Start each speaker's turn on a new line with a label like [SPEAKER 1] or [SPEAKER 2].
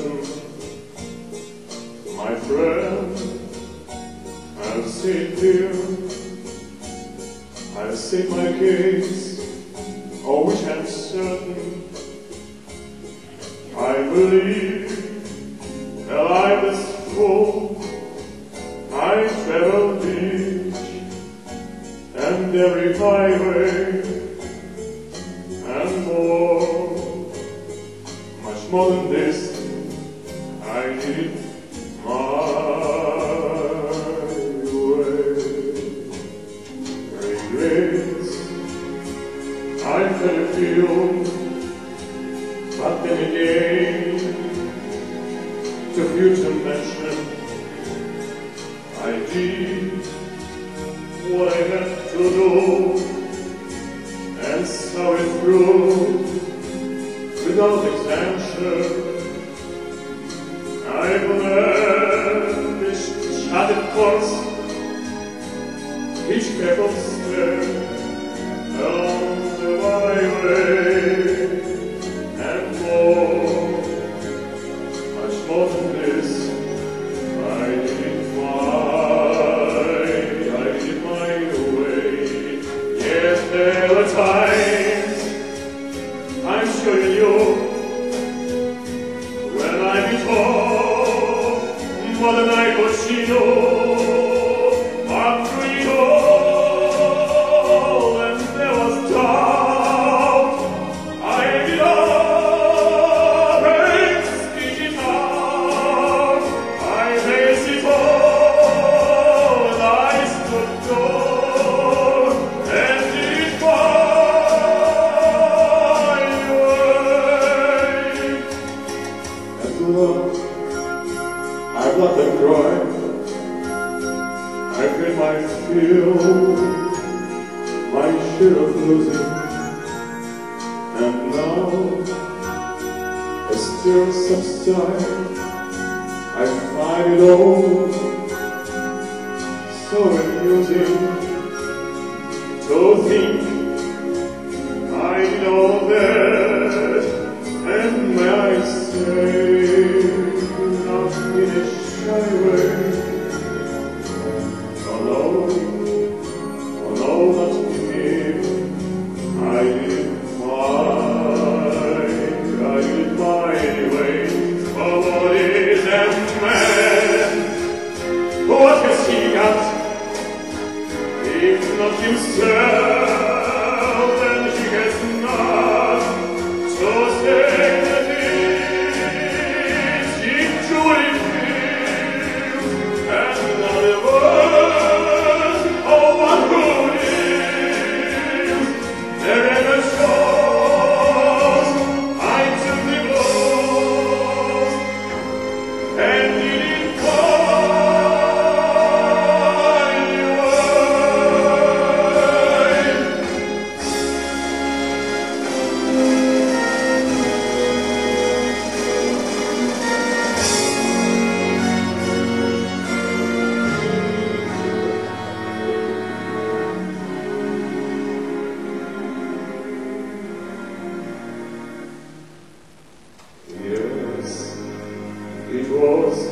[SPEAKER 1] listen, my friend. I've seen here, I've seen my case, of which I'm certain. I believe that life is full. I travel each and every highway and more, much more than this. I did it my way. Regrets, I had a few, but then again, the future mentioned, I did what I had to do and saw it through without exemption. I vanished, charted course, each careful step along the byway, and more, much more than this. I did it my way. Yes, there were times, I'm sure you knew, when I before, more than I could see you, but through it all, and there was doubt, I ended up and speak it out. I faced it all, and I stood tall, and did it my way. And love, I've loved and cried, I've been my fill, my share of losing, and now, as still subside, I find it all so amusing to think I did all that, and may I say, not in a shy way. Oh no, not me. I did it my way. Oh, what is a man? What has he got? If not himself, then he has not. So say that he truly feels, and not a word of one who lives. There ever shows I took the blows and did it Yes, it was